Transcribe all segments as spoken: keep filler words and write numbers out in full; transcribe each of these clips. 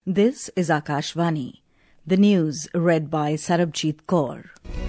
This is Akashvani. The news read by Sarabjit Kaur.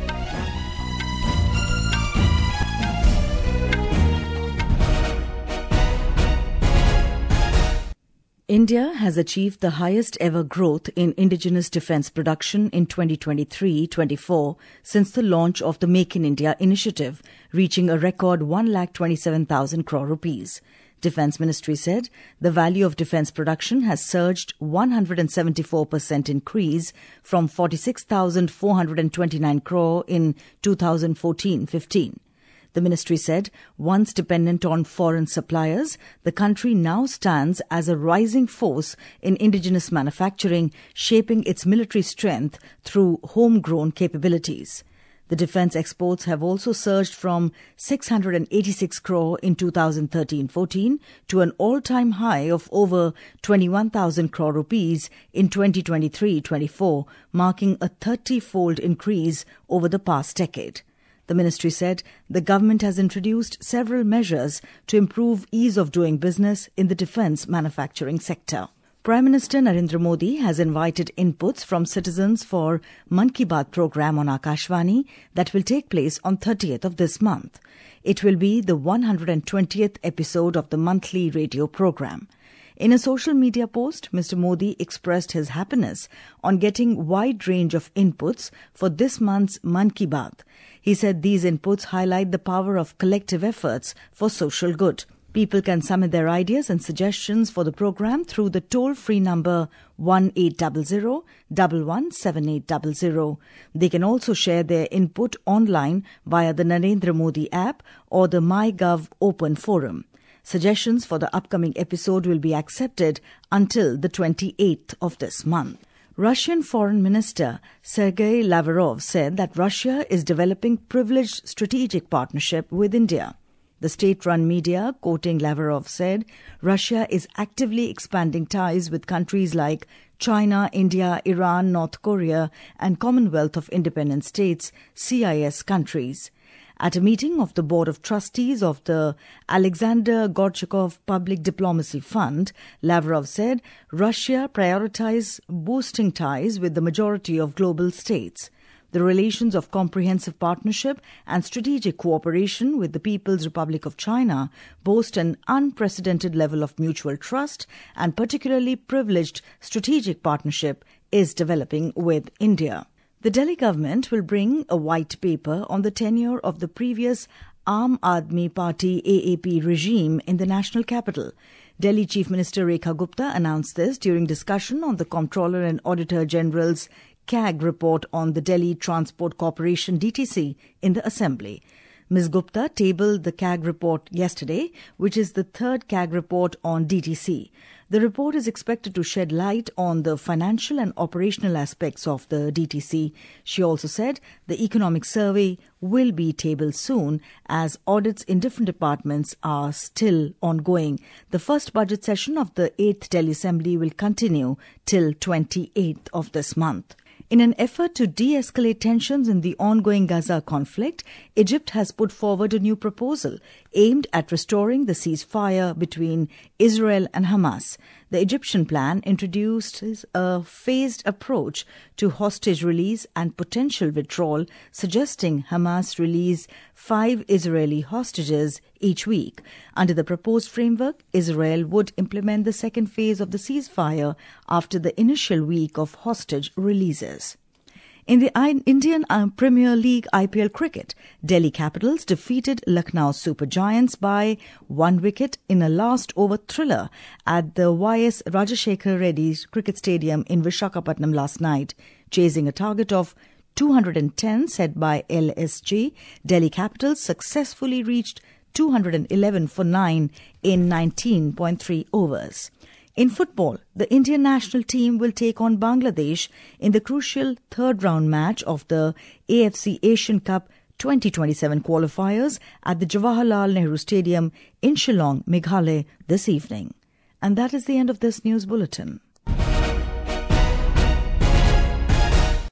India has achieved the highest ever growth in indigenous defence production in twenty twenty-three twenty-four since the launch of the Make in India initiative, reaching a record one lakh twenty-seven thousand crore rupees. Defence Ministry said the value of defence production has surged one hundred seventy-four percent increase from forty-six thousand four hundred twenty-nine crore in two thousand fourteen fifteen. The ministry said once dependent on foreign suppliers, the country now stands as a rising force in indigenous manufacturing, shaping its military strength through homegrown capabilities. The defence exports have also surged from six hundred eighty-six crore in two thousand thirteen fourteen to an all-time high of over twenty-one thousand crore rupees in twenty twenty-three twenty-four, marking a thirty-fold increase over the past decade. The ministry said the government has introduced several measures to improve ease of doing business in the defence manufacturing sector. Prime Minister Narendra Modi has invited inputs from citizens for Mann Ki Baat program on Akashvani that will take place on thirtieth of this month. It will be the one hundred twentieth episode of the monthly radio program. In a social media post, Mister Modi expressed his happiness on getting wide range of inputs for this month's Mann Ki Baat. He said these inputs highlight the power of collective efforts for social good. People can submit their ideas and suggestions for the program through the toll-free number one eight hundred one one seven eight zero zero. They can also share their input online via the Narendra Modi app or the MyGov Open Forum. Suggestions for the upcoming episode will be accepted until the twenty-eighth of this month. Russian Foreign Minister Sergei Lavrov said that Russia is developing privileged strategic partnership with India. The state-run media, quoting Lavrov, said Russia is actively expanding ties with countries like China, India, Iran, North Korea, and Commonwealth of Independent States, C I S countries. At a meeting of the Board of Trustees of the Alexander Gorchakov Public Diplomacy Fund, Lavrov said Russia prioritizes boosting ties with the majority of global states. The relations of comprehensive partnership and strategic cooperation with the People's Republic of China boast an unprecedented level of mutual trust, and particularly privileged strategic partnership is developing with India. The Delhi government will bring a white paper on the tenure of the previous Aam Aadmi Party A A P regime in the national capital. Delhi Chief Minister Rekha Gupta announced this during discussion on the Comptroller and Auditor General's C A G report on the Delhi Transport Corporation D T C in the Assembly. Miz Gupta tabled the C A G report yesterday, which is the third C A G report on D T C. The report is expected to shed light on the financial and operational aspects of the D T C. She also said the economic survey will be tabled soon as audits in different departments are still ongoing. The first budget session of the eighth Delhi Assembly will continue till twenty-eighth of this month. In an effort to de-escalate tensions in the ongoing Gaza conflict, Egypt has put forward a new proposal aimed at restoring the ceasefire between Israel and Hamas. The Egyptian plan introduces a phased approach to hostage release and potential withdrawal, suggesting Hamas release five Israeli hostages each week. Under the proposed framework, Israel would implement the second phase of the ceasefire after the initial week of hostage releases. In the Indian Premier League I P L cricket, Delhi Capitals defeated Lucknow Super Giants by one wicket in a last-over thriller at the Y S Rajashekhar Reddy Cricket Stadium in Visakhapatnam last night. Chasing a target of two hundred ten set by L S G, Delhi Capitals successfully reached two hundred eleven for nine in nineteen point three overs. In football, the Indian national team will take on Bangladesh in the crucial third-round match of the A F C Asian Cup twenty twenty-seven qualifiers at the Jawaharlal Nehru Stadium in Shillong, Meghalaya this evening. And that is the end of this news bulletin.